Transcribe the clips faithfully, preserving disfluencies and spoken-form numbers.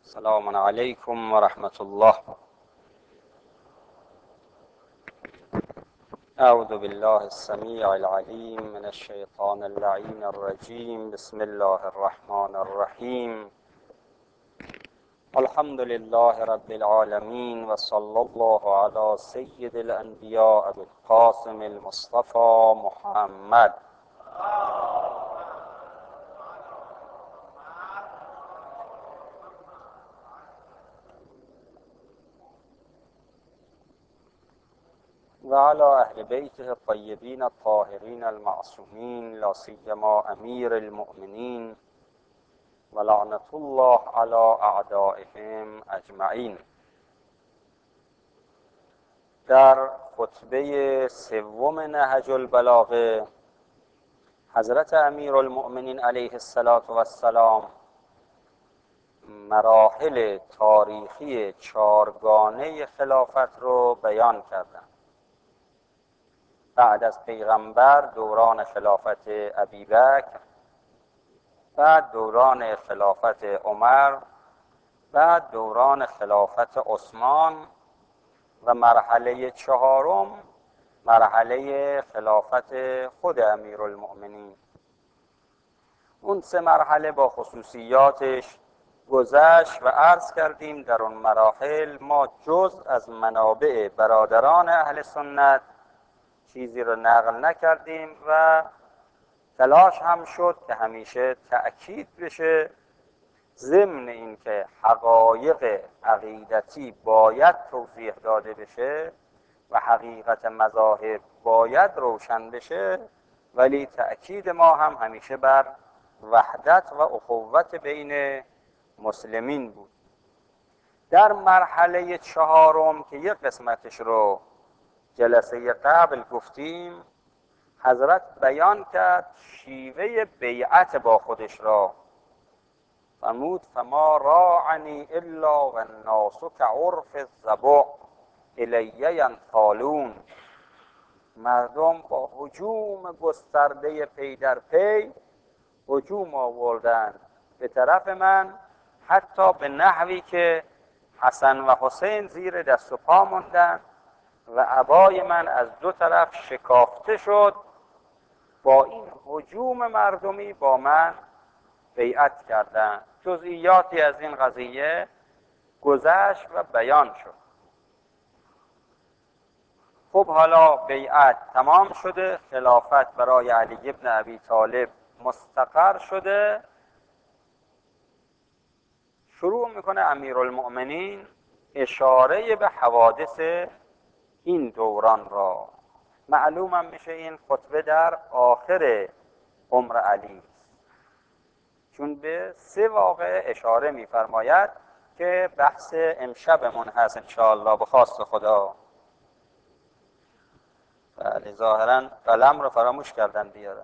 السلام علیکم و رحمت الله. اعوذ بالله السمیع العلیم من الشیطان اللعین الرجیم. بسم الله الرحمن الرحیم. الحمد لله رب العالمین و صلی الله علی سید الانبیاء القاسم المصطفى محمد. و علی اهل بیته الطیبین الطاهرین المعصومین، لا سیما امیر المؤمنین و لعنت الله علی اعدائهم اجمعین. در خطبه سوم نهج البلاغه حضرت امیر المؤمنین علیه السلام مراحل تاریخی چارگانه خلافت رو بیان کردند. بعد از پیغمبر دوران خلافت ابیبکر، بعد دوران خلافت عمر، بعد دوران خلافت عثمان و مرحله چهارم مرحله خلافت خود امیرالمؤمنین. اون سه مرحله با خصوصیاتش گذشت و عرض کردیم در اون مراحل ما جز از منابع برادران اهل سنت چیزی رو نقل نکردیم و تلاش هم شد که همیشه تأکید بشه ضمن این که حقایق عقیدتی باید توضیح داده بشه و حقیقت مذاهب باید روشن بشه، ولی تأکید ما هم همیشه بر وحدت و اخوت بین مسلمین بود. در مرحله چهارم که یک قسمتش رو جلسه قبل گفتیم، حضرت بیان کرد شیوه بیعت با خودش را. فرمود فما راعنی الا و الناس کعرف الضبع الی ینطالون. مردم با هجوم گسترده پی در پی هجوم آوردند به طرف من، حتی به نحوی که حسن و حسین زیر دست و پا موندند و عبای من از دو طرف شکافته شد. با این هجوم مردمی با من بیعت کردند. جزئیاتی از این قضیه گذشت و بیان شد. خب حالا بیعت تمام شده، خلافت برای علی ابن ابی طالب مستقر شده. شروع میکنه امیرالمؤمنین اشاره به حوادث این دوران را. معلومم میشه این خطبه در آخر عمر علی است، چون به سه واقعه اشاره میفرماید که بحث امشبمون هست انشاءالله به خواست خدا. بله ظاهرا قلم رو فراموش کردن بیارن.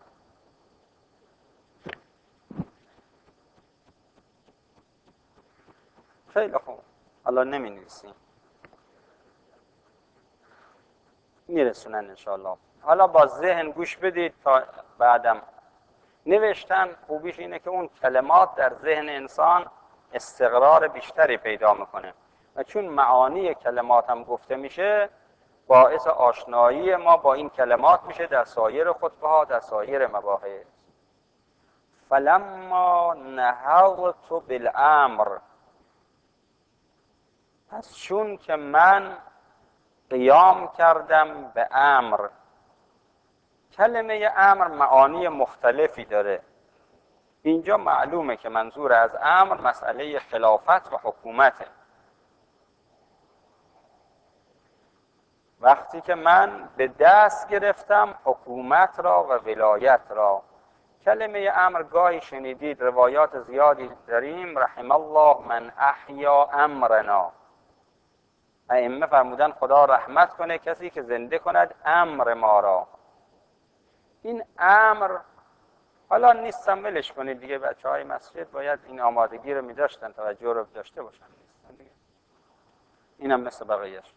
خیلی خوب، حالا نمی نویسیم، میرسونن انشاءالله. حالا با ذهن گوش بدید تا بعدم. نوشتن خوبیش اینه که اون کلمات در ذهن انسان استقرار بیشتری پیدا میکنه و چون معانی کلمات هم گفته میشه باعث آشنایی ما با این کلمات میشه در سایر خطبه ها، در سایر مباحث. فلما نهضت بالامر، پس چون که من قیام کردم به امر. کلمه امر معانی مختلفی داره. اینجا معلومه که منظور از امر مسئله خلافت و حکومته. وقتی که من به دست گرفتم حکومت را و ولایت را. کلمه امر گاهی شنیدید، روایات زیادی داریم، رحم الله من احیا امرنا. ائمه فرمودن خدا رحمت کنه کسی که زنده کند امر ما را. این امر حالا نیستم ولش کنید دیگه، بچه های مسجد باید این آمادگی رو می داشتن، توجه رو داشته باشن. اینم مثل بقیهش.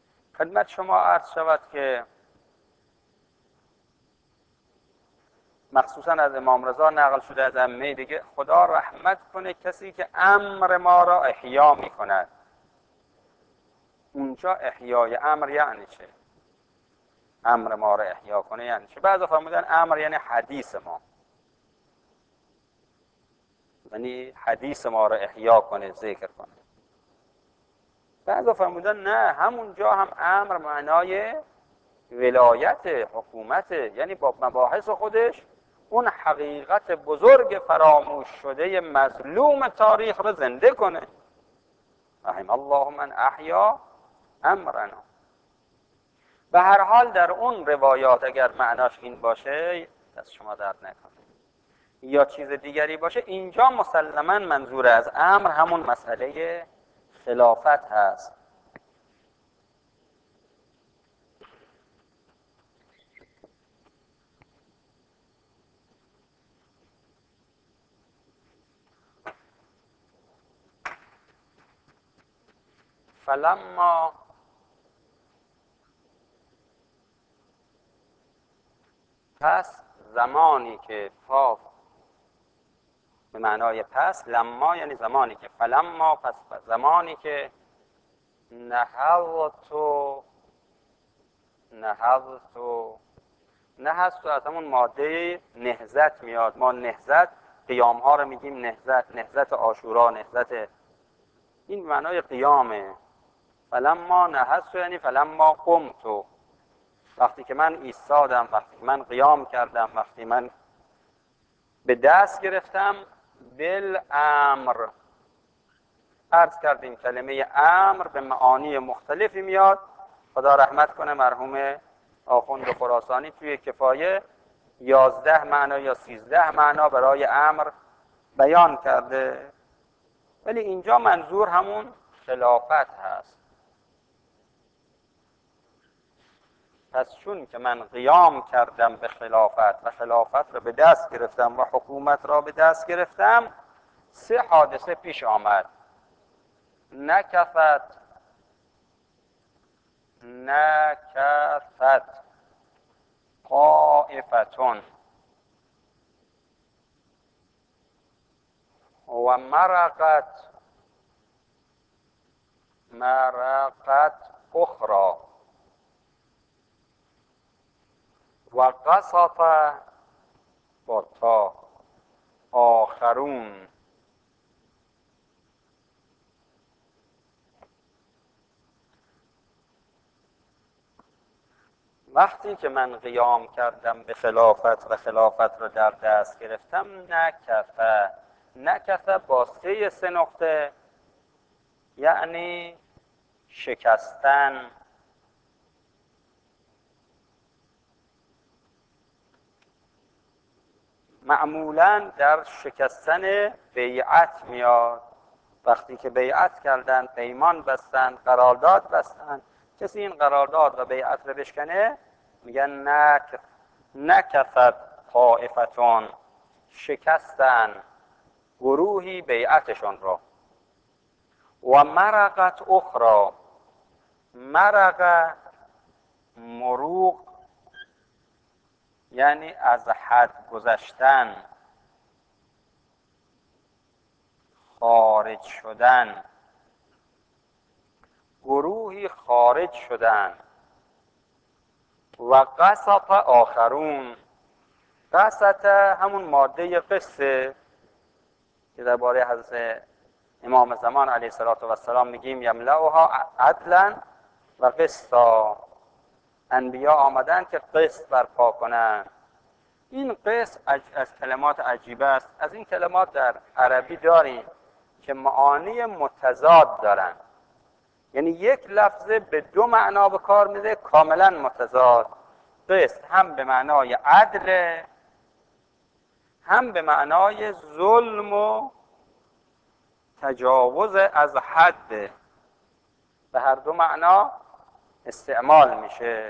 خدمت شما عرض شود که مخصوصا از امام رضا نقل شده از ائمه دیگه، خدا رحمت کنه کسی که امر ما را احیا میکند. اونجا احیای امر یعنی چه؟ امر ما را احیا کنه یعنی چه؟ بعضی فرمودن امر یعنی حدیث ما، یعنی حدیث ما را احیا کنه، ذکر کنه. بعضی فرمودن نه، همونجا هم امر معنای ولایت، حکومت، یعنی با مباحث خودش اون حقیقت بزرگ فراموش شده مظلوم تاریخ رو زنده کنه. رحم الله من احیا امرنا. به هر حال در اون روایات اگر معناش این باشه دست شما درد نکنه یا چیز دیگری باشه، اینجا مسلما منظور از امر همون مسئله خلافت هست. فلما پس زمانی که فا به معنای پس، لما یعنی زمانی که، فلما پس زمانی که نهضتو نهضتو نهضتو از همون ماده نهضت میاد. ما نهضت قیام ها رو میگیم نهضت، نهضت عاشورا، نهضت، این به معنای قیامه. فلما نهضتو یعنی فلما قمتو، وقتی که من ایستادم، وقتی که من قیام کردم، وقتی من به دست گرفتم بالامر. عرض کردیم کلمه امر به معانی مختلفی میاد. خدا رحمت کنه مرحوم آخوند خراسانی توی کفایه یازده معنا یا سیزده معنا برای امر بیان کرده، ولی اینجا منظور همون خلافت هست. پس چون که من قیام کردم به خلافت و خلافت را به دست گرفتم و حکومت را به دست گرفتم، سه حادثه پیش آمد. نکفت نکفت طائفتون و مرقت مرقت اخرى و قصف با تا آخرون. وقتی که من قیام کردم به خلافت و خلافت رو در دست گرفتم، نکفه نکفه با سه سه نقطه یعنی شکستن، معمولا در شکستن بیعت میاد. وقتی که بیعت کردن، پیمان بستن، قرارداد بستن، کسی این قرارداد و بیعت رو بشکنه میگن نکف نکفت طائفتون، شکستن گروهی بیعتشون رو. و مرقت اخرى، مرق مروق یعنی از حد گذشتن، خارج شدن، گروهی خارج شدن. و قصف آخرون، قصت همون ماده قصه که درباره حضرت امام زمان علیه السلام میگیم یملأها عدلا و قسطا، انبیا آمدن که قسط برپا کنن. این قسط از کلمات عجیبه است. از این کلمات در عربی داریم که معانی متضاد دارن، یعنی یک لفظه به دو معنا به کار میده کاملا متضاد. قسط هم به معنای عدل، هم به معنای ظلم و تجاوز از حد، به هر دو معنا استعمال میشه.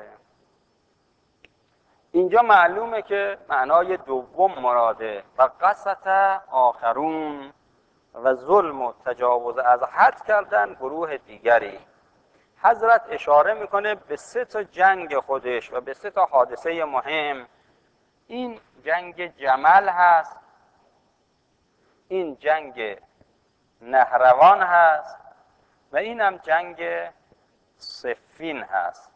اینجا معلومه که معنای دوم مراده. و قصت آخرون، و ظلم و تجاوز از حد کردن گروه دیگری. حضرت اشاره میکنه به سه تا جنگ خودش و به سه تا حادثه مهم این جنگ جمل هست، این جنگ نهروان هست و این هم جنگ صفین هست.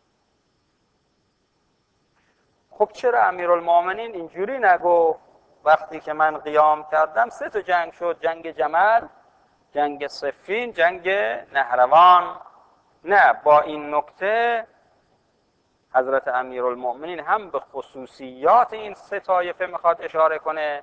خب چرا امیرالمومنین اینجوری نگفت؟ وقتی که من قیام کردم سه تا جنگ شد، جنگ جمل، جنگ صفین، جنگ نهروان. نه، با این نکته حضرت امیرالمومنین هم به خصوصیات این سه طایفه میخواد اشاره کنه،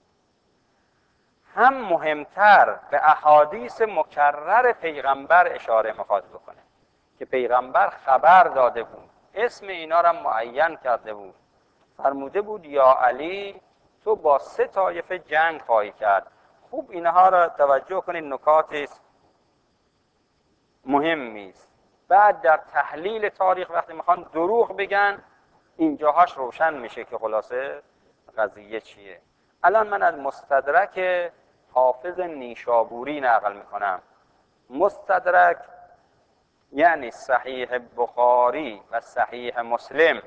هم مهمتر به احادیث مکرر پیغمبر اشاره میخواد بکنه که پیغمبر خبر داده بود، اسم اینا را معین کرده بود، فرموده بود یا علی تو با سه طایفه جنگ خواهی کرد. خوب اینها را توجه کنید، نکاتی مهمی است. بعد در تحلیل تاریخ وقتی میخوان دروغ بگن اینجاهاش روشن میشه که خلاصه قضیه چیه. الان من از مستدرک حافظ نیشابوری نقل میکنم. مستدرک یعنی صحیح بخاری و صحیح مسلم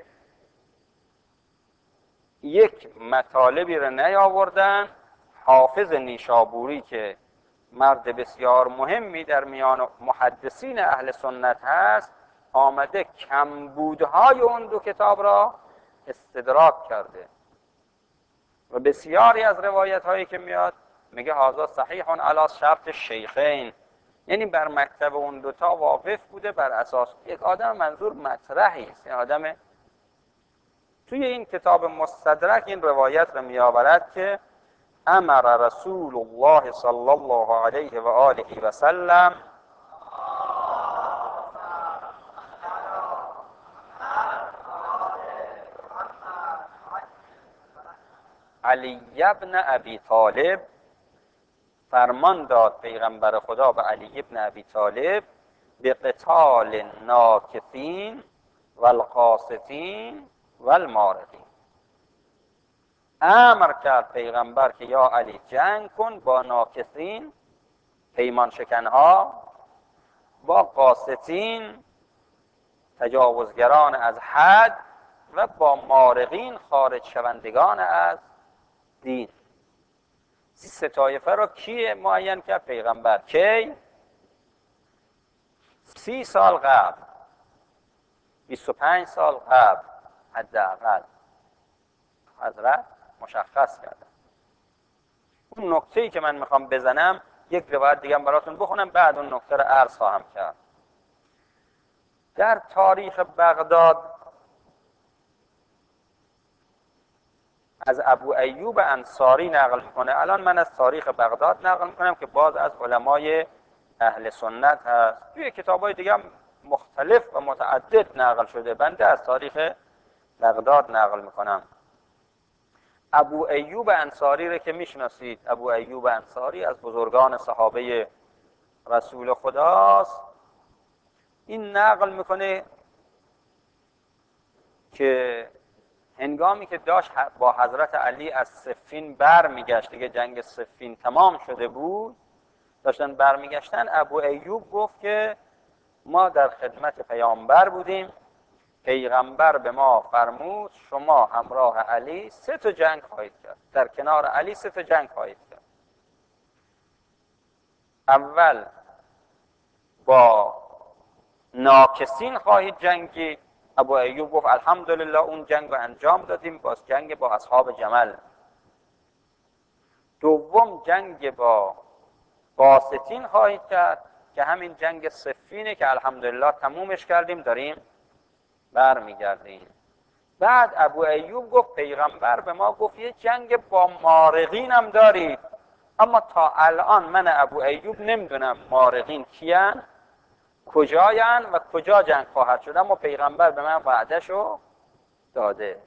یک مطالبی را نیاوردن، حافظ نیشابوری که مرد بسیار مهمی در میان محدثین اهل سنت هست آمده کمبودهای اون دو کتاب را استدراک کرده و بسیاری از روایت هایی که میاد میگه هذا صحیح علی شرط شیخین، یعنی بر مکتب اون دوتا واقف بوده بر اساس یک آدم، منظور مطرحی است، این آدم توی این کتاب مستدرک این روایت را میآورد که امر رسول الله صلی الله علیه و آله و سلم علی ابن ابی طالب، فرمان داد پیغمبر خدا به علی ابن ابی طالب به قتال ناکثین و القاسطین و المارقین. امر کرد پیغمبر که یا علی جنگ کن با ناکثین، پیمان شکنها، با قاسطین، تجاوزگران از حد، و با مارقین، خارج شوندگان از دین. سه طایفه را کی معین کرد؟ پیغمبر. کی؟ سی سال قبل، بیست و پنج سال قبل حداقل حضرت مشخص کردن. اون نکته‌ای که من میخوام بزنم یک روایت دیگه براتون بخونم، بعد اون نکته رو عرض خواهم کرد. در تاریخ بغداد از ابو ایوب انصاری نقل میکنه. الان من از تاریخ بغداد نقل میکنم که باز از علمای اهل سنت هست، توی کتابای دیگه هم مختلف و متعدد نقل شده، بنده از تاریخ بغداد نقل میکنم. ابو ایوب انصاری رو که میشناسید، ابو ایوب انصاری از بزرگان صحابه رسول خداست. این نقل میکنه که هنگامی که داشت با حضرت علی از صفین بر میگشت، دیگه جنگ صفین تمام شده بود، داشتن بر میگشتن، ابو ایوب گفت که ما در خدمت پیامبر بودیم، پیغمبر به ما فرمود شما همراه علی سه تا جنگ خواهید کرد، در کنار علی سه تا جنگ خواهید کرد. اول با ناکسین خواهید جنگید. ابو ایوب گفت الحمدلله اون جنگ رو انجام دادیم، باز جنگ با اصحاب جمل. دوم جنگ با قاسطین خواهید کرد که همین جنگ صفینه که الحمدلله تمومش کردیم، داریم برمیگردیم. بعد ابو ایوب گفت پیغمبر به ما گفت یه جنگ با مارقین هم دارید، اما تا الان من ابو ایوب نمیدونم مارقین کیان، کجایان و کجا جنگ خواهد شد، اما پیغمبر به من وعدهشو داده.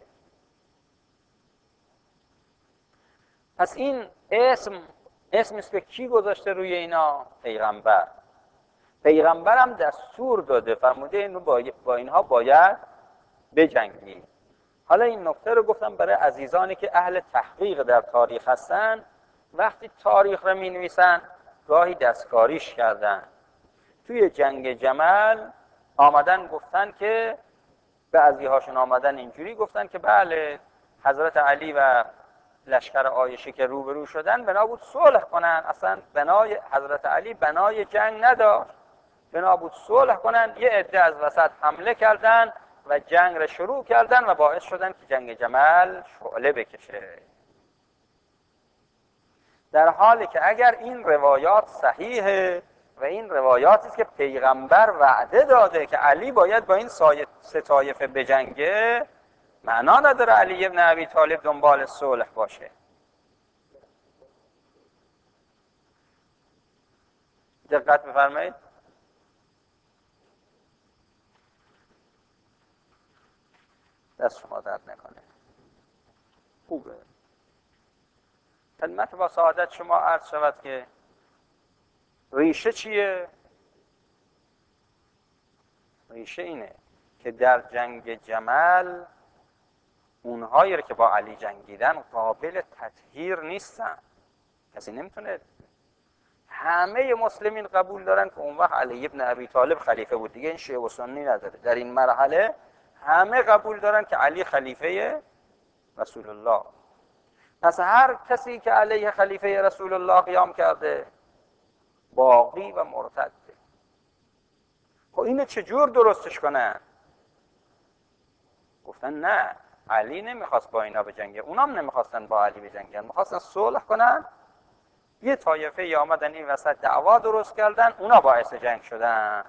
پس این اسم اسم است که کی گذاشته روی اینا؟ پیغمبر. پیغمبرم دستور داده، فرموده اینو با, با اینها باید بجنگید. حالا این نکته رو گفتم برای عزیزانی که اهل تحقیق در تاریخ هستن، وقتی تاریخ رو می نویسن گاهی دستکاریش کردن. توی جنگ جمل آمدن گفتن که بعضی هاشون آمدن اینجوری گفتن که بله حضرت علی و لشکر عایشه که روبرو شدن بنا بود صلح کنن. اصلا بنای حضرت علی بنای جنگ نداشت، بنا بود صلح کنن. یه عده از وسط حمله کردن و جنگ را شروع کردن و باعث شدن که جنگ جمل شعله بکشه. در حالی که اگر این روایات صحیحه و این روایاتی است که پیغمبر وعده داده که علی باید با این سه طایفه بجنگه، معنا نداره علی ابن ابی طالب دنبال صلح باشه. دقت بفرمایید. دست شما درد نکنه. خوبه. خدمت با سعادت شما عرض شود که ریشه چیه؟ ریشه اینه که در جنگ جمل اونهایی که با علی جنگیدن قابل تطهیر نیستن. کسی نمیتونه، همه مسلمین قبول دارن که اون وقت علی ابن ابی طالب خلیفه بود، دیگه این شیعه و سنی نداره. در این مرحله همه قبول دارن که علی خلیفه رسول الله. پس هر کسی که علیه خلیفه رسول الله قیام کرده باغی و مرتده. خب اینو چجور درستش کنن؟ گفتن نه، علی نمیخواست با اینا بجنگه، اونام نمیخواستن با علی بجنگن، میخواستن صلح کنن. یه طایفه ای آمدن این وسط دعوا درست کردن، اونا باعث جنگ شدن.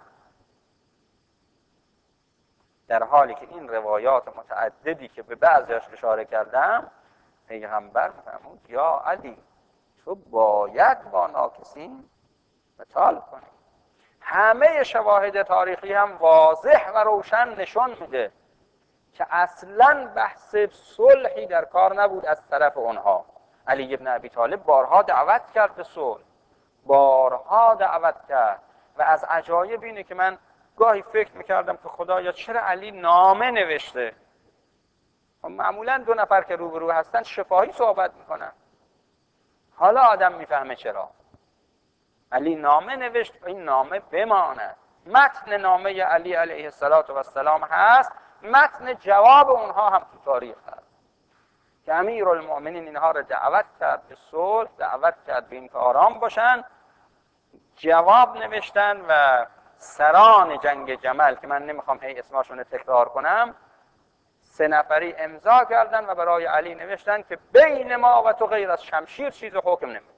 در حالی که این روایات متعددی که به بعضیاش اشاره کردم، پیغمبر فرمود یا علی تو باید با ناکسین قتال کنی. همه شواهد تاریخی هم واضح و روشن نشون میده که اصلاً بحث صلحی در کار نبود از طرف اونها. علی ابن ابی طالب بارها دعوت کرد به صلح، بارها دعوت کرد. و از عجایب اینه که من گاهی فکر میکردم که خدایا چرا علی نامه نوشته؟ معمولاً دو نفر که روبرو هستن شفاهی صحبت میکنن، حالا آدم میفهمه چرا علی نامه نوشت. این نامه بماند. متن نامه علی علیه السلام هست، متن جواب اونها هم تو تاریخ هست که امیرالمؤمنین اینها رو دعوت کرد به صلح، دعوت کرد به این که آرام باشن. جواب نوشتن و سران جنگ جمل که من نمیخوام هی اسماشون رو تکرار کنم، سه نفری امضا کردن و برای علی نوشتن که بین ما و تو غیر از شمشیر چیز حکم نمیکنه.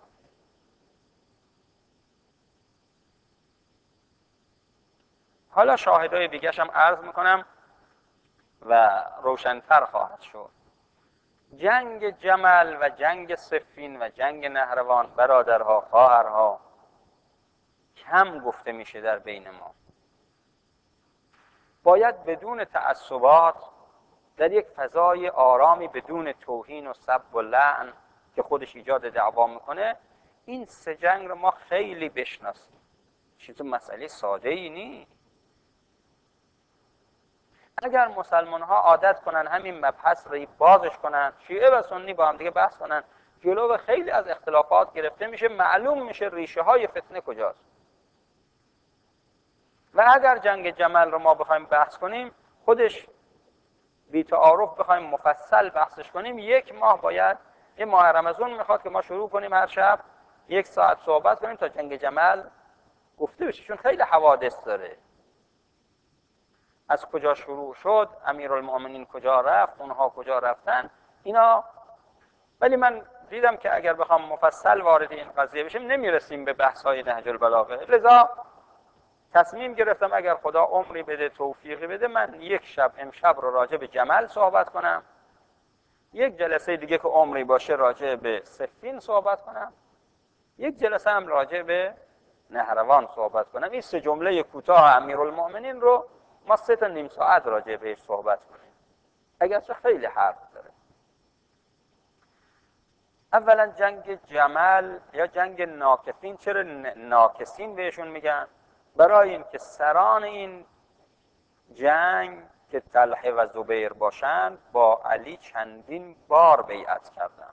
حالا شاهدای دیگرش هم عرض میکنم و روشن‌تر خواهد شد. جنگ جمل و جنگ صفین و جنگ نهروان، برادرها، خواهرها، کم گفته میشه در بین ما. باید بدون تعصبات در یک فضای آرامی، بدون توهین و سب و لعن که خودش ایجاد دعوا میکنه، این سه جنگ رو ما خیلی بشناسیم. چیز مسئله ساده ای نیست. اگر مسلمان ها عادت کنن همین مبحث رو بازش کنن، شیعه و سنی با هم دیگه بحث کنن، جلو خیلی از اختلافات گرفته میشه، معلوم میشه ریشه های فتنه کجاست. و اگر جنگ جمل رو ما بخوایم بحث کنیم، خودش بی تعارف بخوایم مفصل بحثش کنیم، یک ماه باید، یه ماه رمضان میخواد که ما شروع کنیم هر شب یک ساعت صحبت کنیم تا جنگ جمل گفته بشه، چون خیلی حوادث داره. از کجا شروع شد، امیرالمؤمنین کجا رفت، اونها کجا رفتن، اینا. ولی من دیدم که اگر بخوام مفصل وارد این قضیه بشیم نمیرسیم به بحث‌های نهج البلاغه. لذا تصمیم گرفتم اگر خدا عمری بده، توفیقی بده، من یک شب امشب رو راجع به جمل صحبت کنم، یک جلسه دیگه که عمری باشه راجع به صفین صحبت کنم، یک جلسه هم راجع به نهروان صحبت کنم. این سه جمله کوتاه امیرالمؤمنین رو ما سه تا نیم ساعت راجع بهش صحبت کنیم، اگرچه خیلی حرف داره. اولا جنگ جمل یا جنگ ناکسین. چرا ناکسین بهشون میگن؟ برای این که سران این جنگ که طلحه و زبیر باشند با علی چندین بار بیعت کردند.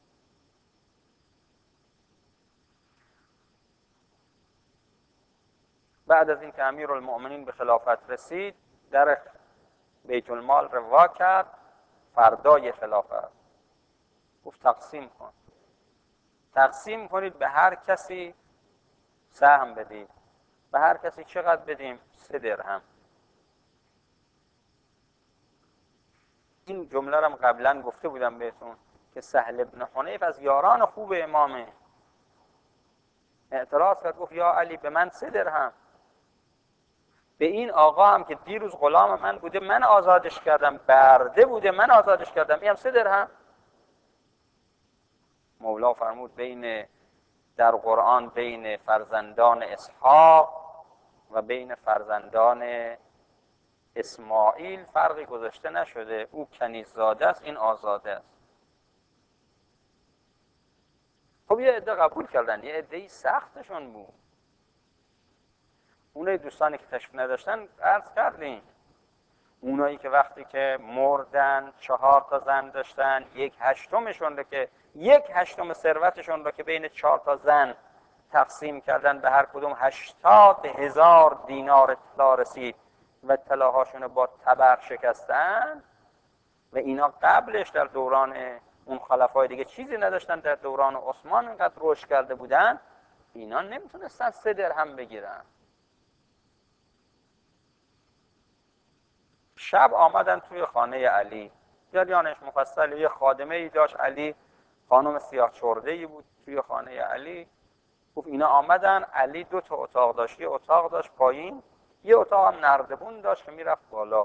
بعد از اینکه امیرالمؤمنین به خلافت رسید، در بیت المال رو وا کرد فردای خلافت. گفت تقسیم کن، تقسیم کنید، به هر کسی سهم بدید. به هر کسی چقدر بدیم؟ سه درهم. این جمله رو قبلا گفته بودم بهتون که سهل بن حنیف از یاران خوب امامه، اعتراض کرد، گفت یا علی به من سه درهم، به این آقا هم که دیروز غلام من بوده من آزادش کردم، برده بوده من آزادش کردم، این هم سه درهم. مولا فرمود بین در قرآن بین فرزندان اسحاق و بین فرزندان اسماعیل فرقی گذاشته نشده، او کنیز زاده است، این آزاده است. خب یه عده قبول کردن، یه عده‌ای سختشون بود. اونای دوستانی که تشریف نداشتن عرض کردیم، اونایی که وقتی که مردن چهار تا زن داشتن، یک هشتمشون رو که یک هشتم ثروتشون رو که بین چهار تا زن تقسیم کردن، به هر کدوم هشتاد هزار دینار طلا رسید و طلاهاشون رو با طبق شکستن. و اینا قبلش در دوران اون خلفای دیگه چیزی نداشتن، در دوران عثمان اینقدر رشد کرده بودن، اینا نمیتونستن سه درهم بگیرن. شب آمدن توی خانه علی، جریانش مفصل. یه خادمه ای داشت علی، خانم سیاه چرده ای بود توی خانه علی. گفت اینا آمدن، علی دو تا اتاق داشت، یه اتاق داشت پایین، یه اتاق هم نردبون داشت که میرفت بالا.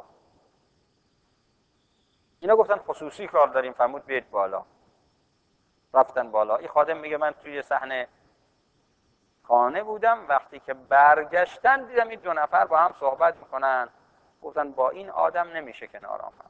اینا گفتن خصوصی کار داریم، فرمود بیاید بالا. رفتن بالا. این خادم میگه من توی صحنه خانه بودم، وقتی که برگشتن دیدم این دو نفر با هم صحبت میکنن. گفتن با این آدم نمیشه کنار آمد.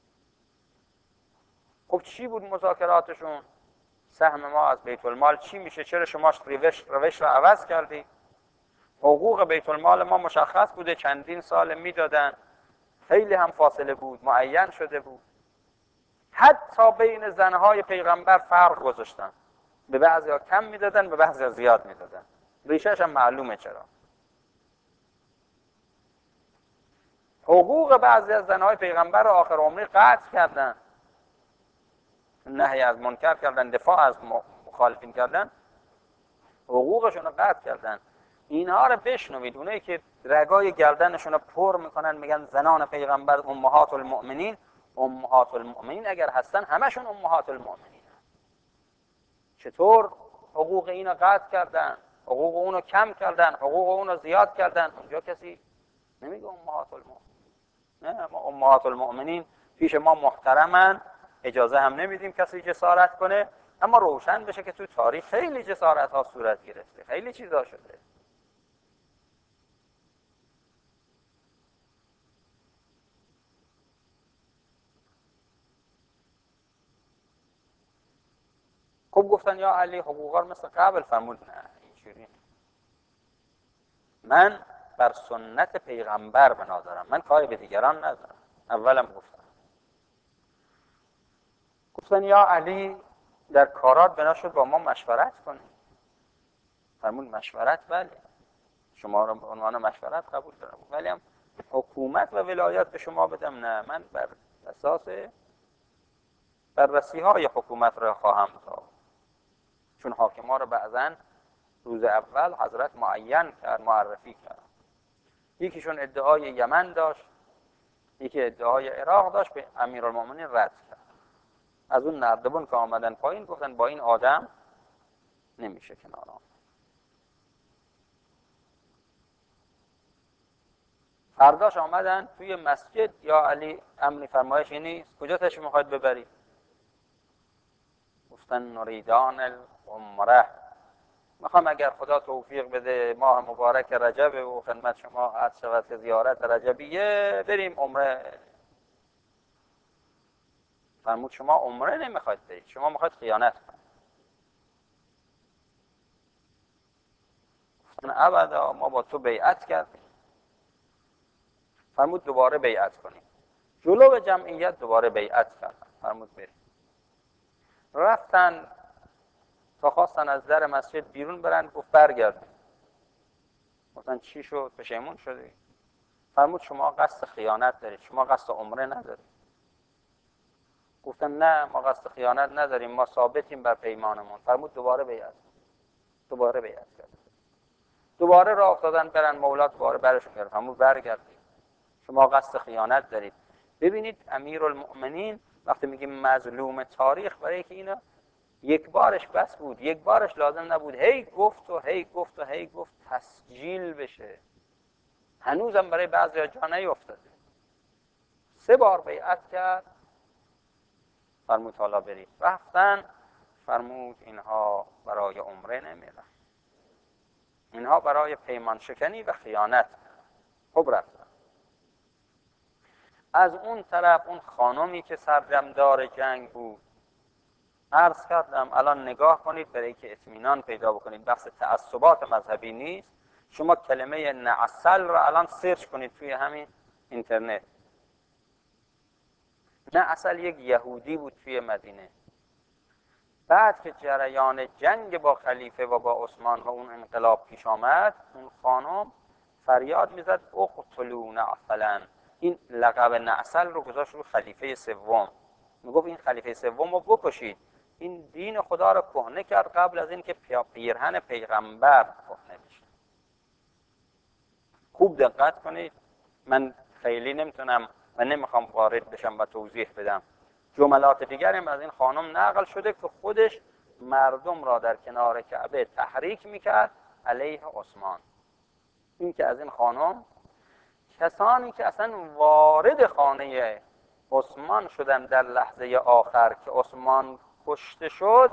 خب چی بود مذاکراتشون؟ سهم ما از بیت المال چی میشه؟ چرا شما روش روش رو عوض کردی؟ حقوق بیت المال ما مشخص بوده، چندین سال میدادن، خیلی هم فاصله بود، معین شده بود. حتی بین زنهای پیغمبر فرق گذاشتن، به بعضیا کم میدادن، به بعضیا زیاد میدادن. ریشهش هم معلومه چرا. حقوق بعضی از زنهای پیغمبر رو آخر عمری قطع کردن، نهی از منکر کردن، دفاع از مخالفین کردن، حقوقشون رو قطع کردن. اینها رو بشنوید، اونایی که رگای گردنشون رو پر میکنن میگن زنان پیغمبر امهات المؤمنین، امهات المؤمنین اگر هستن همشون امهات المؤمنین. چطور حقوق اینو قطع کردن، حقوق اونو کم کردن، حقوق اونو زیاد کردن؟ اونجا کسی نمیگه امهات المؤمنین. نه، ما امهات المؤمنین پیش ما محترمن، اجازه هم نمیدیم کسی جسارت کنه، اما روشن بشه که تو تاریخ خیلی جسارت ها صورت گرفته، خیلی چیزا شده. خب گفتن یا علی حقوقا رو مثل قبل. فرمود نه، اینجوری من بر سنت پیغمبر بنا دارم، من کاری به دیگران ندارم. اولم گفتم. گفتن یا علی در کارات بنا شد با ما مشورت کنی. فرمود مشورت بله، شما رو به عنوان مشورت قبول دارم، ولی هم حکومت و ولایت به شما بدم نه، من بر اساس بررسی های حکومت را خواهم داد. چون حاکما رو بعضا روز اول حضرت معین کرد، معرفی کرد. یکیشون ادعای یمن داشت، یکی ادعای عراق داشت، به امیرالمومنین رد کرد. از اون نردبون که آمدن پایین گفتن با این آدم نمیشه کنار آمد. فرداش آمدن توی مسجد، یا علی امری فرمایش نیست، کجا تشریف میخواید ببرید؟ گفتن نریدان العمره، میخوام اگر خدا توفیق بده ماه مبارک رجب و خدمت شما عرض شود که زیارت رجبیه بریم عمره. فرمود شما عمره نمیخواید برید، شما میخواید خیانت کنید. گفتن ابدا، ما با تو بیعت کردیم. فرمود دوباره بیعت کنیم. جلو جمعیت دوباره بیعت کردن. فرمود برید. رفتن تا خواستن از در مسجد بیرون برن، گفت برگردن. گفتن چی شد؟ پشیمون شدی؟ فرمود شما قصد خیانت دارید، شما قصد عمره ندارید. گفتن نه ما قصد خیانت نداریم، ما ثابتیم بر پیمانمون. فرمود دوباره بیعت، دوباره بیعت کرد. دوباره راه افتادن برن، مولا دوباره برشون گرفت، فرمود برگردید، شما قصد خیانت دارید. ببینید امیرالمؤمنین وقتی میگیم مظلوم تاریخ، برای که اینا یک بارش بس بود، یک بارش لازم نبود هی گفت و هی گفت و هی گفت تسجیل بشه. هنوزم برای بعضی جا نیفتاده. سه بار بیعت کرد، فرمود حالا برید. رفتن، فرمود اینها برای عمره نمیرن، اینها برای پیمان شکنی و خیانت. خب رفتن. از اون طرف اون خانمی که سرجمدار جنگ بود، عرض کردم الان نگاه کنید برای که اطمینان پیدا بکنید، بحث تعصبات مذهبی نیست. شما کلمه نعسل رو الان سرچ کنید توی همین اینترنت. نعسل یک یهودی بود توی مدینه. بعد که جریان جنگ با خلیفه و با عثمان و اون انقلاب پیش آمد، اون خانم فریاد میزد اقتلوا نعسلا. این لقب نعسل رو گذاشت رو خلیفه سوم. میگفت این خلیفه سوم رو بکشید، این دین خدا رو کهنه کرد قبل از این که پیرهن پیغمبر کهنه بشه. خوب دقت کنید. من خیلی نمیتونم و نمیخوام وارد بشم و توضیح بدم. جملات دیگری هم از این خانم نقل شده که خودش مردم را در کنار کعبه تحریک میکرد علیه عثمان. این که از این خانم، کسانی که اصلا وارد خانه عثمان شدن در لحظه آخر که عثمان کشته شد،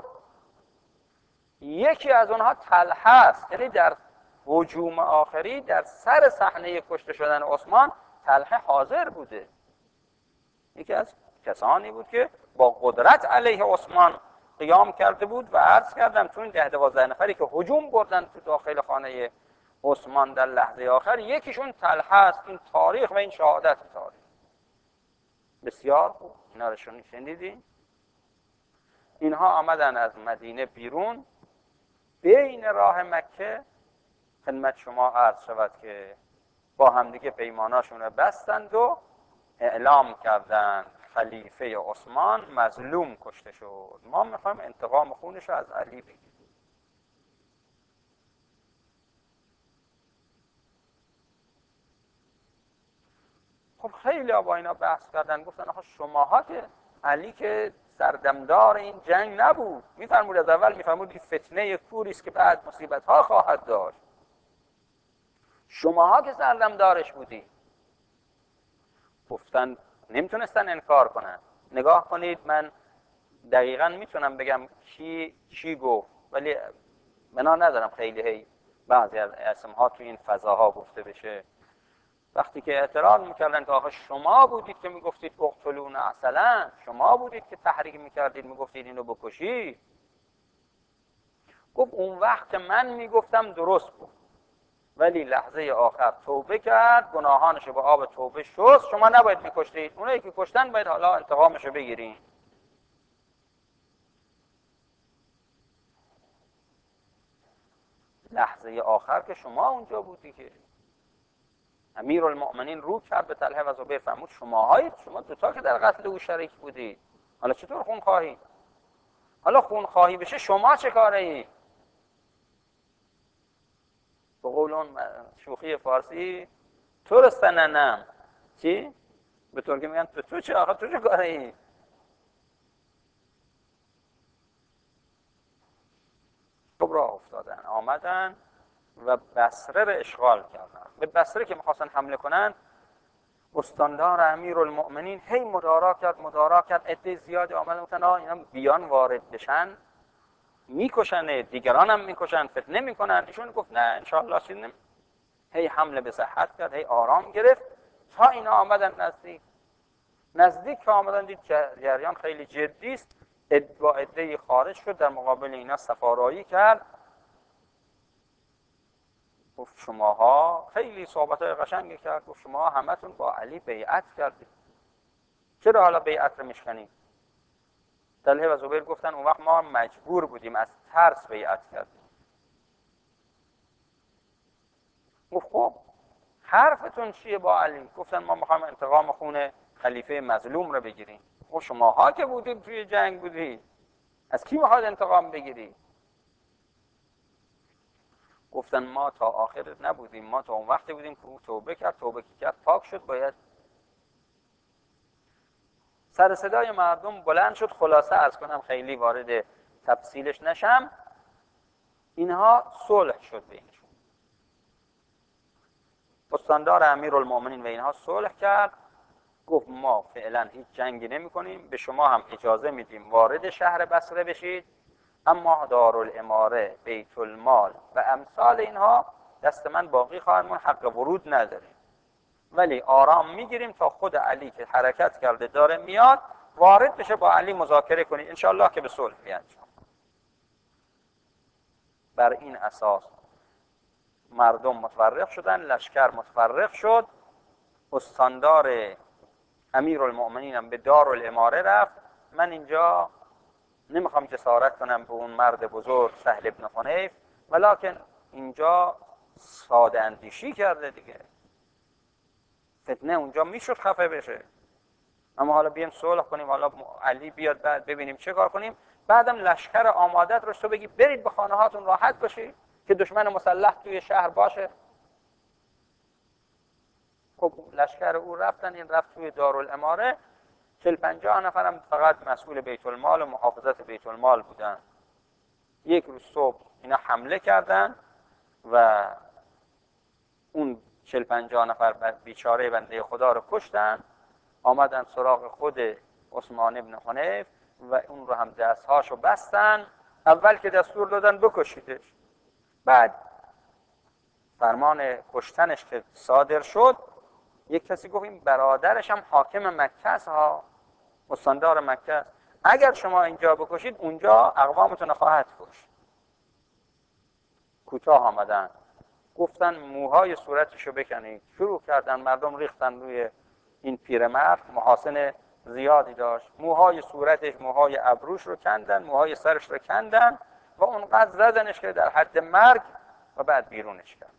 یکی از اونها طلحه است. یعنی در هجوم آخری در سر صحنه کشته شدن عثمان طلحه حاضر بوده. یکی از کسانی بود که با قدرت علیه عثمان قیام کرده بود. و عرض کردم تو این ده دوازده نفری که هجوم بردن تو داخل خانه عثمان در لحظه آخر، یکیشون طلحه است. این تاریخ و این شهادت تاریخ بسیار خوب. اینا رو شنیدین؟ اینها آمدن از مدینه بیرون، بین راه مکه خدمت شما عرض شود که با همدیگه پیماناشون رو بستند و اعلام کردند خلیفه عثمان مظلوم کشته شد، ما میخوایم انتقام خونش رو از علی بگیریم. خب خیلی با اینا بحث کردن، گفتن آخه شماها که علی که سردمدار این جنگ نبود، میفرمود از اول میفرمود این فتنه کوری است که بعد مصیبت ها خواهد داشت، شماها که سردمدارش بودی. گفتن نمیتونستن انکار کنن. نگاه کنید، من دقیقاً میتونم بگم کی چی گفت، ولی بنا ندارم خیلی هی بعضی از اسمها تو این فضاها گفته بشه. وقتی که اعتراض میکردن که آخه شما بودید که میگفتید اقتلوا نعسلا، شما بودید که تحریک میکردید میگفتید اینو بکشید. گفت اون وقت من میگفتم درست بود، ولی لحظه آخر توبه کرد، گناهانشو با آب توبه شست، شما نباید میکشتید، اونایی که کشتن باید حالا انتقامشو بگیرین. لحظه آخر که شما اونجا بودی که امیرالمؤمنین رو کرد به طلحه و زبیر، فرمود شماهایید، شما دوتا که در قتل او شریک بودید، حالا چطور خون خواهی؟ حالا خون خواهی بشه شما چه کاره ای؟ به قول اون شوخی فارسی تو رو سننم چی؟ به طور که میگن تو تو چه آخه تو چه کاره ای؟ خب راه افتادن، آمدن و بصره رو اشغال کردن. به بصره که میخواستن حمله کنن، استاندار امیرالمؤمنین هی مدارا کرد مدارا کرد عده زیادی آمدن گفتن آه اینا بیان وارد بشن میکشن، دیگران هم میکشن، فتنه میکنن. ایشون گفت نه انشاءالله چیز نمی. هی حمله به صحت کرد، هی آرام گرفت تا اینا آمدن نزدیک. نزدیک که آمدن دید جریان خیلی جدی است، با عده خارج شد، در مقابل اینا صفارایی کرد. گفت شماها خیلی صحبت‌های قشنگی کرد، گفت شما همتون با علی بیعت کردید، چرا حالا بیعت رو میشکنید؟ طلحه و زبیر گفتن اون وقت ما مجبور بودیم، از ترس بیعت کردیم. گفت خب حرفتون چیه با علی؟ گفتن ما میخوایم انتقام خون خلیفه مظلوم رو بگیریم. خب شماها که بودید توی جنگ بودید، از کی میخواد انتقام بگیری؟ گفتن ما تا آخر نبودیم، ما تا اون وقتی بودیم که او توبه کرد، توبه که کرد پاک شد، باید. سر صدای مردم بلند شد. خلاصه عرض کنم خیلی وارد تفصیلش نشم، اینها صلح شد بینشون. استاندار امیرالمومنین و اینها صلح کرد، گفت ما فعلا هیچ جنگی نمی کنیم، به شما هم اجازه میدیم وارد شهر بصره بشید، اما دارالاماره، بیت المال و امثال اینها دست من باقی خواهد مون، حق ورود نداریم، ولی آرام میگیریم تا خود علی که حرکت کرده داره میاد وارد بشه، با علی مذاکره کنید، انشاءالله که به صلح بیانجام. بر این اساس مردم متفرق شدن، لشکر متفرق شد. استاندار امیرالمؤمنین هم به دارالاماره رفت. من اینجا نمیخوام جسارت کنم به اون مرد بزرگ سهل ابن حنیف، ولکن اینجا ساده اندیشی کرده دیگه، فتنه اونجا میشد خفه بشه، اما حالا بیایم صلح کنیم، حالا علی بیاد بعد ببینیم چه کار کنیم. بعدم لشکر آمادت رو تو بگی برید به خانه هاتون راحت باشید که دشمن مسلح توی شهر باشه. خب لشکر او رفتن، این رفت توی دارالاماره. چهل پنجاه نفرم فقط مسئول بیت المال و محافظت بیت المال بودن. یک روز صبح اینا حمله کردن و اون چهل پنجاه نفر بیچاره بنده خدا رو کشتن. آمدن سراغ خود عثمان ابن حنیف و اون رو هم دستهاشو بستن. اول که دستور دادن بکشیدش، بعد فرمان کشتنش که صادر شد، یک کسی گفت این برادرش هم حاکم مکه است ها، استاندار مکه است، اگر شما اینجا بکشید اونجا اقوامتون خواهد کشت. کوتاه آمدن گفتن موهای صورتشو بکنید. شروع کردن، مردم ریختن روی این پیرمرد، محاسن زیادی داشت، موهای صورتش، موهای ابروش رو کندن، موهای سرش رو کندن و اونقدر زدنش که در حد مرگ و بعد بیرونش کرد.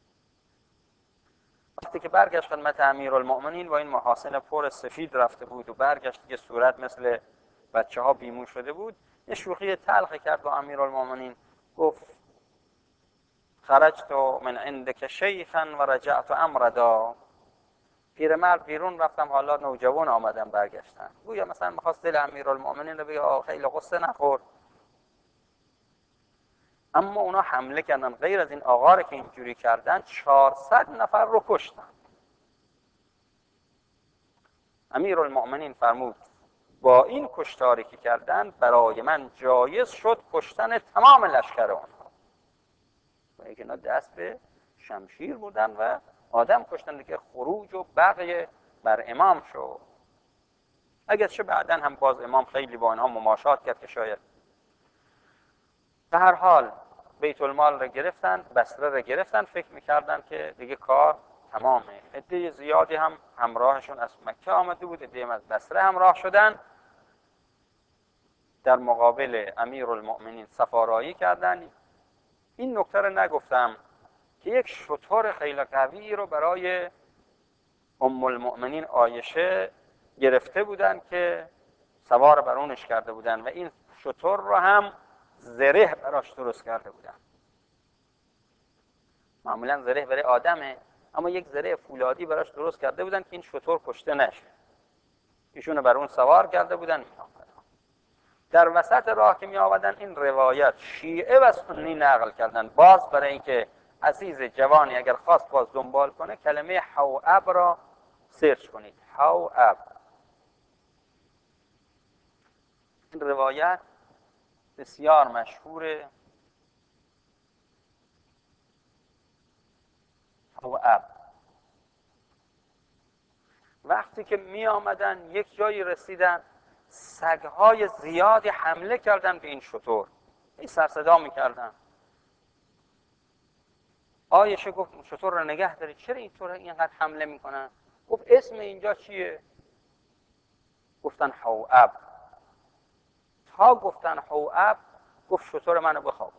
وقتی که برگشت خدمت امیرالمؤمنین و این محاسن پر سفید رفته بود و برگشت که صورت مثل بچه ها بیمو شده بود، یه شوخی تلخ کرد با امیرالمؤمنین، گفت خرجت من عندك شیخا و رجعت امردا. پیرمرد بیرون رفتم، حالا نوجوان آمدم برگشتم. گویا مثلا می‌خواست دل امیرالمؤمنین رو بگه خیلی قصه نخور. اما اونا حمله کردن، غیر از این آقا رو که اینجوری کردن چهارصد نفر رو کشتن. امیرالمؤمنین فرمود با این کشتاری که کردن برای من جایز شد کشتن تمام لشکر اونها. و اینا دست به شمشیر بودن و آدم کشتن که خروج و بقیه بر امام شد. اگر چه بعدن هم باز امام خیلی با اینها مماشات کرد که شاید. به هر حال بیت المال رو گرفتن، بصره رو گرفتن، فکر میکردن که دیگه کار تمامه. عده زیادی هم همراهشون از مکه آمده بود، عده از بصره همراه شدن، در مقابل امیرالمؤمنین سفارایی کردن. این نکته رو نگفتم که یک شتر خیلی قوی رو برای ام المؤمنین عایشه گرفته بودن که سوار بر اونش کرده بودن و این شتر رو هم زره براش درست کرده بودن. معمولا زره برای آدمه، اما یک زره فولادی براش درست کرده بودن که این شتر کشته نشه. ایشونو بر اون سوار کرده بودن. در وسط راه که می آمدن این روایت شیعه و سنی نقل کردن، باز برای اینکه عزیز جوانی اگر خواست باز دنبال کنه کلمه حواب را سرچ کنید. حواب، این روایت بسیار مشهوره. حواب وقتی که می آمدن یک جایی رسیدن، سگهای زیادی حمله کردن به این شتر، این سر صدا می کردن. عایشه گفت شتر رو نگه دارید، چرا اینطور اینقدر حمله می کنن؟ گفت اسم اینجا چیه؟ گفتن حواب. تا گفتن حواب گفت شتر منو بخوابون.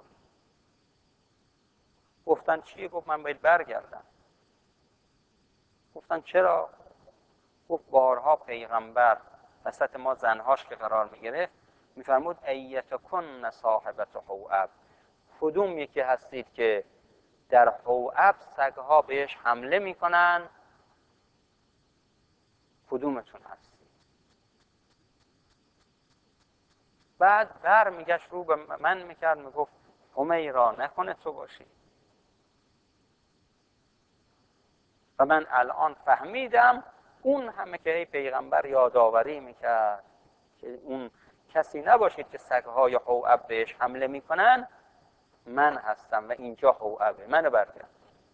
گفتن چیه؟ گفت من باید برگردم. گفتن چرا؟ گفت بارها پیغمبر وسط ما زنهاش که قرار میگرفت، میفرمود ایتکن صاحبت حواب، کدوم یکی هستید که در حواب سگها بهش حمله میکنن، کدومتون هستید؟ بعد بر میگشت رو به من میکرد میگفت حمیرا نکنه تو باشی. و من الان فهمیدم اون همه که پیغمبر یادآوری میکرد که اون کسی نباشید که سگهای حواب بهش حمله میکنن، من هستم و اینجا حوابه، منو برگرد.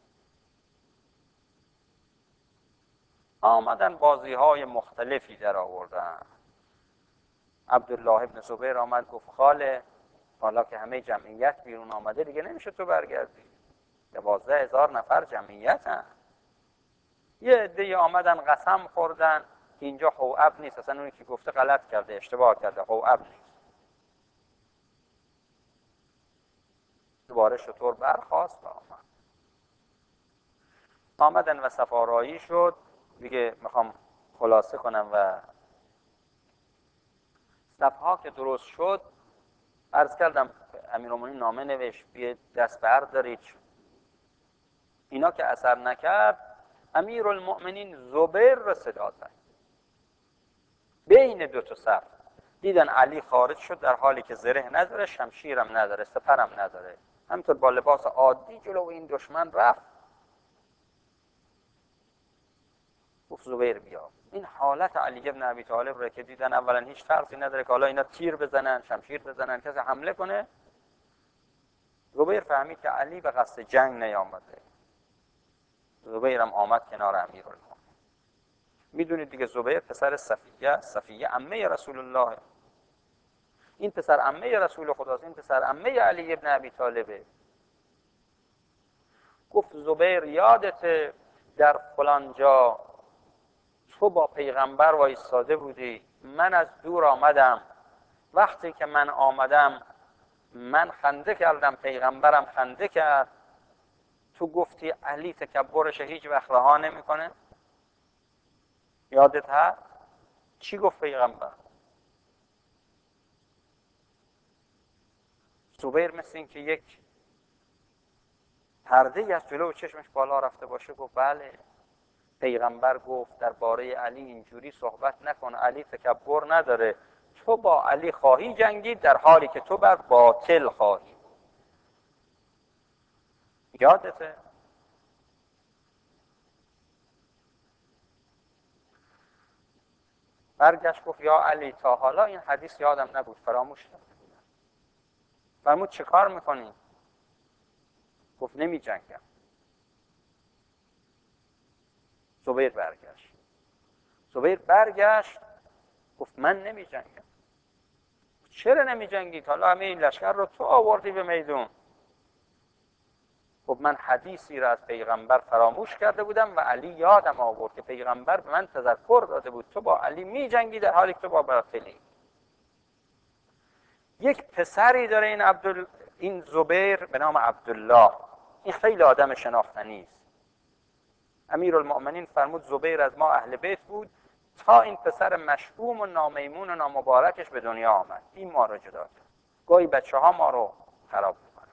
آمدن بازی های مختلفی در آوردن. عبدالله ابن زبیر آمد گفت خاله، حالا که همه جمعیت بیرون آمده دیگه نمیشه تو برگردی، دوازده هزار نفر جمعیت هم. یه عده آمدن قسم خوردن که اینجا حواب نیست، اصلا اونی که گفته غلط کرده، اشتباه کرده، حواب نیست. دوباره شطور برخاست و آمد. آمدن و سفارایی شد. دیگه میخوام خلاصه کنم و صفحه که درست شد عرض کردم امیرالمومنین نامه نوشت بیه دست بردارید. اینا که اثر نکرد، امیرالمومنین زبیر را صدا زد بین دو تا صف. دیدن علی خارج شد در حالی که زره نداره، شمشیرم نداره، سپرم نداره، همینطور با لباس عادی جلو این دشمن رفت. گفت زبیر بیا. این حالت علی ابن ابی طالب را که دیدن اولا هیچ فرقی نداره که حالا اینا تیر بزنن، شمشیر بزنن، کسی حمله کنه. زبیر فهمید که علی به قصد جنگ نیامده. زبیرم آمد کنار امیرالمومنین. میدونید دیگه زبیر پسر صفیه، صفیه عمه رسول الله. این پسر عمه رسول خداست، این پسر عمه علی ابن ابی طالبه. گفت زبیر یادت در فلان جا تو با پیغمبر وایساده بودی، من از دور آمدم، وقتی که من آمدم من خنده کردم، پیغمبرم خنده کرد، تو گفتی علی تکبرش هیچ وقت رها نمیکنه. یادت هست؟ چی گفت پیغمبر؟ زبیر مثل این که یک پرده از جلو چشمش بالا رفته باشه گفت بله، پیغمبر گفت درباره علی اینجوری صحبت نکن، علی تکبر نداره، تو با علی خواهی جنگید در حالی که تو بر باطل خواهی. یادته؟ برگشت گفت یا علی تا حالا این حدیث یادم نبود، فراموش کردم. فرمود چه کار میکنی؟ گفت نمی جنگم. زبیر برگشت. زبیر برگشت گفت من نمی جنگم. چرا نمی جنگید؟ حالا همه این لشکر رو تو آوردی به میدون. گفت من حدیثی را از پیغمبر فراموش کرده بودم و علی یادم آورد که پیغمبر به من تذکر داده بود تو با علی می جنگی در حالی که تو با باطلی. یک پسری داره این عبدال این زبیر به نام عبدالله. این خیلی آدم شناختنی است. امیرالمؤمنین فرمود زبیر از ما اهل بیت بود تا این پسر مشؤوم و نامیمون و نامبارکش به دنیا آمد. این ما رو جدا کرد. گاهی بچه ها ما رو خراب میکنن.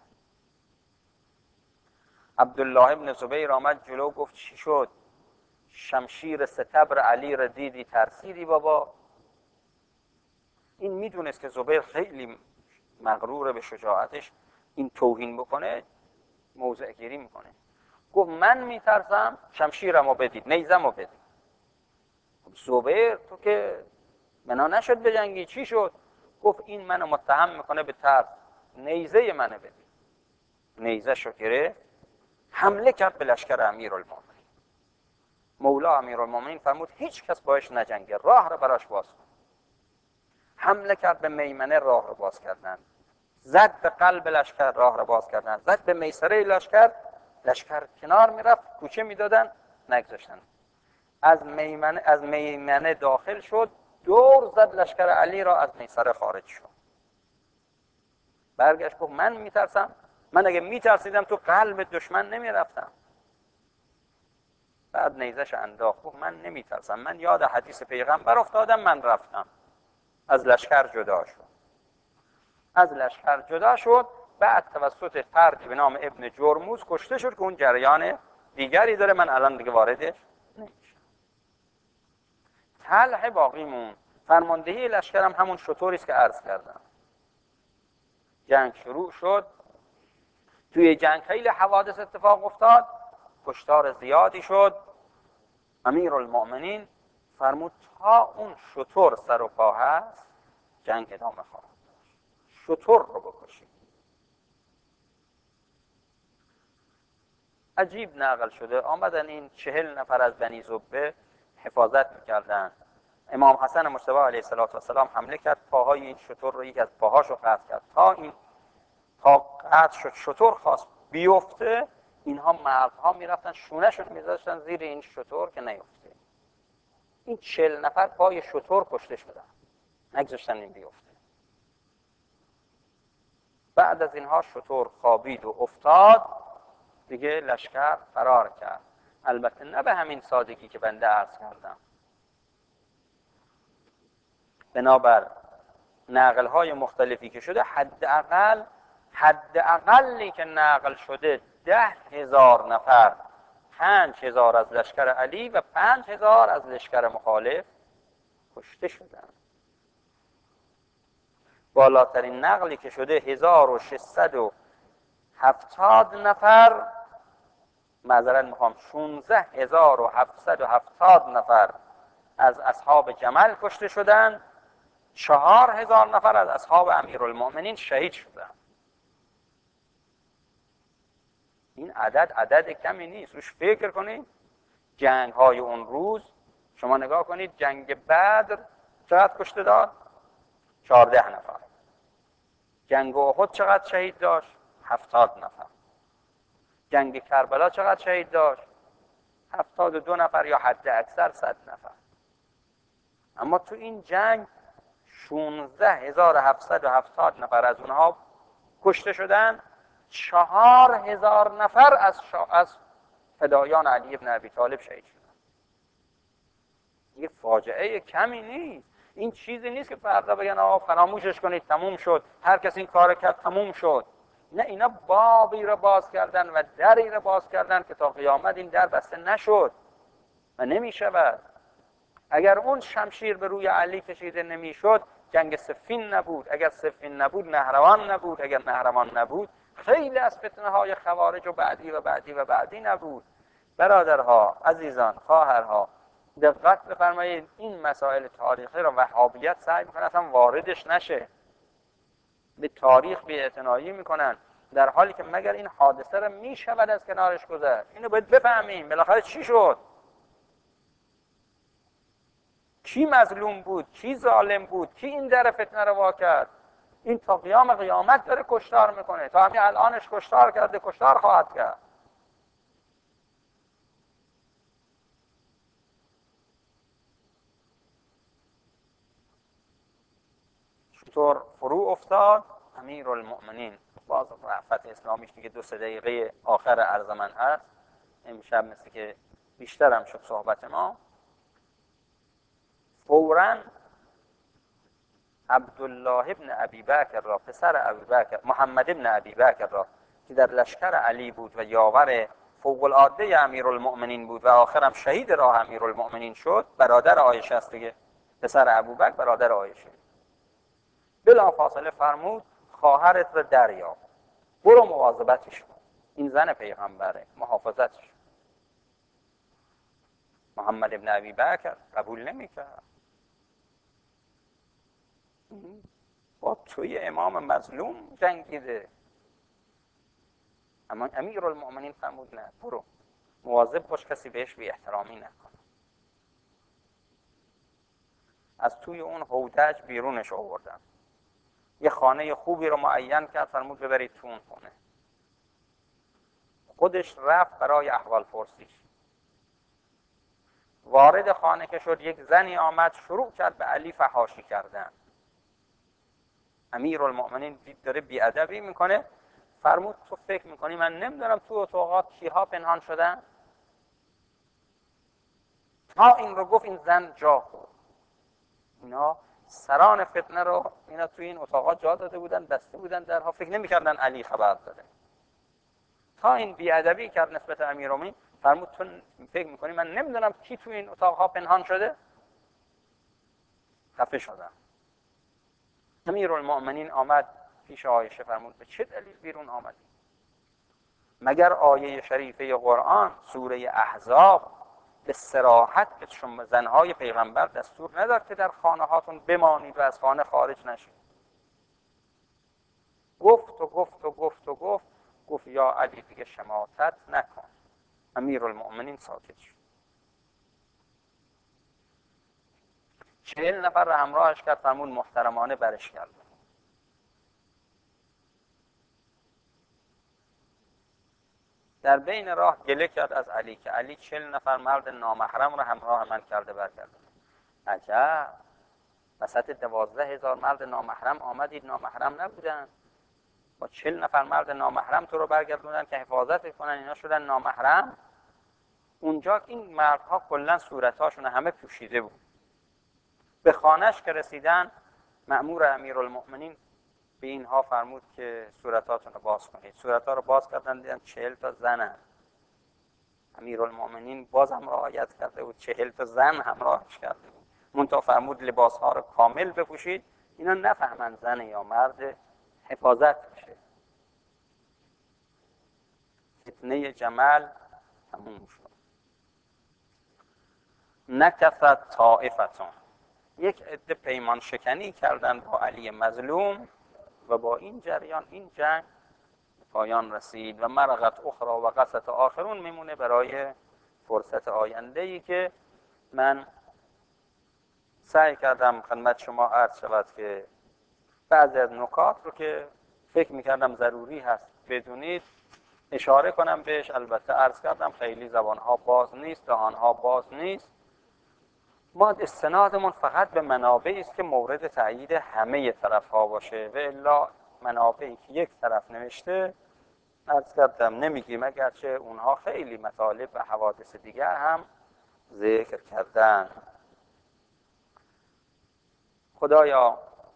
عبدالله ابن زبیر آمد جلو گفت چی شد؟ شمشیر ستبر علی را دیدی ترسیدی بابا؟ این میدونست که زبیر خیلی مغرور به شجاعتش، این توهین بکنه موضع گیری میکنه. گفت من میترسم، شمشیرم رو بدید، نیزم رو بدید. زبیر تو که بنا نشد به جنگی، چی شد؟ گفت این منو متهم میکنه به ترس، نیزه منو بدید. نیزه شو گرفت، حمله کرد به لشکر امیرالمومنین. مولا امیرالمومنین فرمود هیچ کس باش نجنگه، راه را براش باز کن. حمله کرد به میمنه، راه را باز کردن. زد به قلب لشکر، راه را باز کردن. زد به میسره لشکر، لشکر کنار میرفت، کوچه میدادن، نگذاشتن. از میمنه از میمنه داخل شد، دور زد لشکر علی را، از میسره خارج شد. برگشت گفت من میترسم، من اگه میترسیدم تو قلب دشمن نمیرفتم. بعد نیزش انداخت گفت من نمیترسم، من یاد حدیث پیغمبر افتادم، من رفتم. از لشکر جدا شد. از لشکر جدا شد بعد توسط فردی به نام ابن جرموز کشته شد که اون جریان دیگری داره، من الان دیگه واردش نمیشم. طلحه باقی مون. فرماندهی لشکر هم همون شطوری است که عرض کردم. جنگ شروع شد. توی جنگ خیلی حوادث اتفاق افتاد، کشتار زیادی شد. امیرالمؤمنین فرمود تا اون شطور سر و پا هست جنگ ادامه خواهد داشت، شطور رو بکشید. عجیب نقل شده آمدن این چهل نفر از بنی زبه حفاظت میکردن. امام حسن مجتبی علیه السلام حمله کرد، پاهای این شطور رو یکی از پاهاشو قطع کرد. تا این تا قطع شد شطور خواست بیفته، اینها مردها میرفتن شونهشون میذاشتن زیر این شطور که نیفته. این چهل نفر پای شطور کشته شدن، نگذاشتن این بیفته. بعد از اینها شطور خوابید و افتاد، دیگه لشکر فرار کرد. البته نه به همین سادگی که بنده عرض کردم. بنابر نقل های مختلفی که شده، حداقل حداقلی که نقل شده ده هزار نفر، پنج هزار از لشکر علی و پنج هزار از لشکر مخالف کشته شدند. بالاترین نقلی که شده هزار و ششصد و هفتاد نفر، معذرت میخوام شانزده هزار و هفتصد و هفتاد نفر از اصحاب جمل کشته شدند، چهار هزار نفر از اصحاب امیرالمؤمنین شهید شدند. این عدد عدد کمی نیست، روش فکر کنید. جنگ های اون روز شما نگاه کنید، جنگ بدر چقدر کشته داد؟ چهارده نفر. جنگ احد چقدر شهید داشت؟ هفتاد نفر. جنگ کربلا چقدر شهید داشت؟ هفتاد و دو نفر یا حد اکثر صد نفر. اما تو این جنگ شانزده هزار و هفتصد و هفتاد نفر از اونها کشته شدن، چهار هزار نفر از, شا... از فدایان علی ابن ابی طالب شهید شدن. یه فاجعه کمی نیست. این چیزی نیست که فردا بگن آقا فراموشش کنید تموم شد، هر کس این کار کرد تموم شد. نه، اینا بابی رو باز کردن و دری رو باز کردن که تا قیامت این در بسته نشد و نمیشود. اگر اون شمشیر به روی علی کشیده نمیشد، جنگ صفین نبود. اگر صفین نبود، نهروان نبود. اگر نهروان نبود، خیلی از فتنه های خوارج و بعدی و بعدی و بعدی نبود. برادرها، عزیزان، خواهرها، دقت بفرمایید. این مسائل تاریخی رو وهابیت سعی میکنه اصلا واردش نشه، به تاریخ بی‌اعتنایی میکنن، در حالی که مگر این حادثه رو میشود از کنارش گذشت. اینو باید بفهمیم بالاخره چی شد، کی مظلوم بود، کی ظالم بود، کی این در فتنه رو وا کرد. این تا قیام قیامت داره کشتار میکنه، تا همین الانش کشتار کرده، کشتار خواهد کرد. چطور فرو افتاد امیرالمؤمنین. باز رأفت اسلامیش دیگه دو سه دقیقه آخر عرض من هست، امشب مثل که بیشتر هم شد صحبت ما. فوراً عبدالله ابن ابی بکر را، پسر ابی بکر محمد ابن ابی بکر را که در لشکر علی بود و یاور فوق العاده امیرالمؤمنین بود و آخرم شهید راه امیرالمؤمنین شد، برادر عایشه است دیگه، پسر ابوبکر برادر عایشه، بلا فاصله فرمود خواهرت را دریاب، برو مواظبتش کن، این زن پیغمبره، محافظتش کن. محمد ابن ابی بکر قبول نمی‌کرد. با توی امام مظلوم جنگیده. اما امیرالمؤمنین فرمود نه، برو مواظب باش کسی بهش بی احترامی نکنه. از توی اون هودج بیرونش آوردن، یه خانه خوبی رو معین کرد، فرمود ببرید تو اون خونه. خودش رفت برای احوال پرسیش. وارد خانه که شد، یک زنی آمد شروع کرد به علی فحاشی کردن. امیرالمؤمنین دید داره بیادبی میکنه، فرمود تو فکر میکنی من نمیدونم تو اتاقات کیها پنهان شدن؟ ها این رو گفت، این زن جا خورد. اینا سران فتنه رو اینا توی این اتاقات جا داده بودن، بسته بودن درها، فکر نمی‌کردن علی خبر داره. تا این بی‌ادبی کرد نسبت امیرالمومنین، فرمود تو فکر می‌کنی من نمیدونم کی توی این اتاقها پنهان شده؟ خفه شدن. امیرالمومنین آمد پیش عایشه، فرمود به چه دلیل بیرون آمدی؟ مگر آیه شریفه قرآن سوره احزاب به صراحت به شما زنهای پیغمبر دستور نداد که در خانه هاتون بمانید و از خانه خارج نشید؟ گفت و گفت و گفت و گفت گفت یا علی دیگه شماتت نکن. امیرالمومنین ساکت شد. چهل نفر را همراهش کرد، فرمود محترمانه برش کرد. در بین راه گله کرد از علی که علی چهل نفر مرد نامحرم را همراه من کرده برگرده. عجب، وسط دوازده هزار مرد نامحرم آمدید نامحرم نبودن، با چهل نفر مرد نامحرم تو رو برگردوندن که حفاظت کنن، اینا شدن نامحرم. اونجا این مردها کلا صورتاشون همه پوشیده بود. به خانهش که رسیدن، مأمور امیرالمومنین به اینها فرمود که صورتاتون رو باز کنید. صورتها رو باز کردن، دیدن چهل تا زنن. امیرالمومنین بازم رعایت کرده بود، چهل تا زن همراهش کرده بود. منتها فرمود لباسها رو کامل بپوشید، اینا نفهمن زن یا مرد، حفاظت بشه. فتنه جمل تموم شد. نکثت طائفتون، یک عده پیمان شکنی کردن با علی مظلوم و با این جریان این جنگ پایان رسید. و مرقت اخرى و قصت آخرون میمونه برای فرصت آینده‌ای که من سعی کردم خدمت شما عرض شود که بعضی از نکات رو که فکر میکردم ضروری هست بدونید اشاره کنم بهش. البته عرض کردم خیلی زبانها باز نیست، دهانها باز نیست. ما استنادمون فقط به منابعی است که مورد تأیید همه طرف‌ها باشه و الا منابعی که یک طرف نوشته عرض کردم نمیگیم، اگرچه اونها خیلی مطالب و حوادث دیگر هم ذکر کردن. خدایا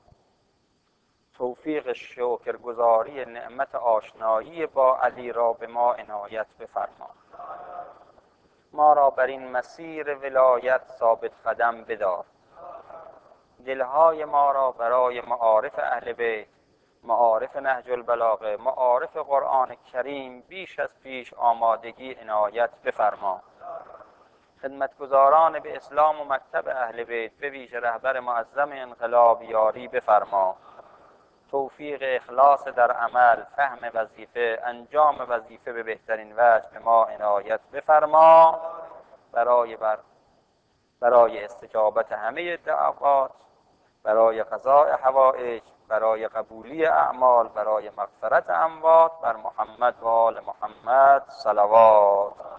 توفیق شکرگزاری نعمت آشنایی با علی را به ما عنایت بفرما. ما را بر این مسیر ولایت ثابت قدم بدار. دلهای ما را برای معارف اهل بیت، معارف نهج البلاغه، معارف قرآن کریم بیش از پیش آمادگی عنایت بفرما. خدمتگزاران به اسلام و مکتب اهل بیت به ویژه رهبر معظم انقلاب یاری بفرما. توفیق اخلاص در عمل، فهم وظیفه، انجام وظیفه به بهترین وجه به ما عنایت بفرما. برای بر برای استجابت همه دعوات، برای قضاء حوائج، برای قبولی اعمال، برای مغفرت اموات، بر محمد و آل محمد صلوات.